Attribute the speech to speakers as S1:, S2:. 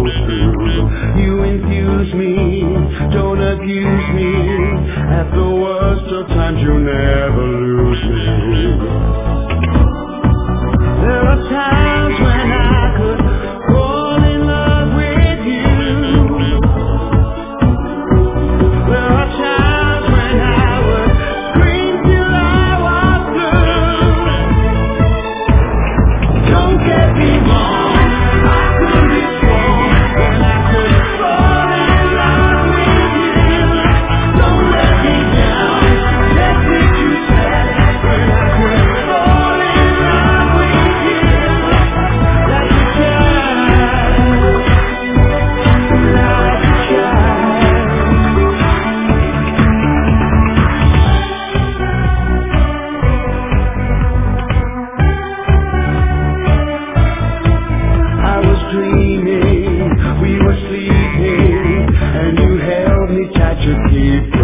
S1: supposed to. You infuse me, don't abuse me. At the worst of times you never lose me. There are times when I could fall in love with you. There are times when I would scream till I was blue. Don't get me wrong, I could be strong when I could fall in love with you. Don't let me down, just what you said when I could fall in love with you. Like a child, like a child. I was dreaming, we were sleeping, and you held me tight to keep